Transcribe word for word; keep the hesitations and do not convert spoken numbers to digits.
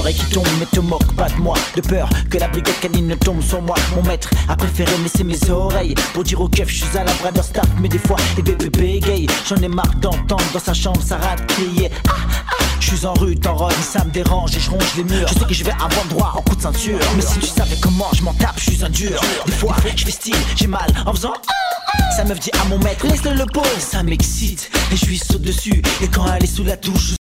l'oreille qui tombe, mais te moque pas de moi. De peur que la brigade canine ne tombe sur moi. Mon maître a préféré laisser mes oreilles pour dire au keuf, je suis à la bras staff. Mais des fois, les bébés bégayent. J'en ai marre d'entendre dans sa chambre sa rate crier. Ah, ah. Je suis en rue, en rogne, ça me dérange et je ronge les murs. Je sais que je vais avoir droit en coup de ceinture. Mais si tu savais comment je m'en tape, je suis un dur. Des fois, je fais style, j'ai mal en faisant. Sa meuf dit à mon maître, laisse-le le pause. Ça m'excite et je lui saute dessus. Et quand elle est sous la douche,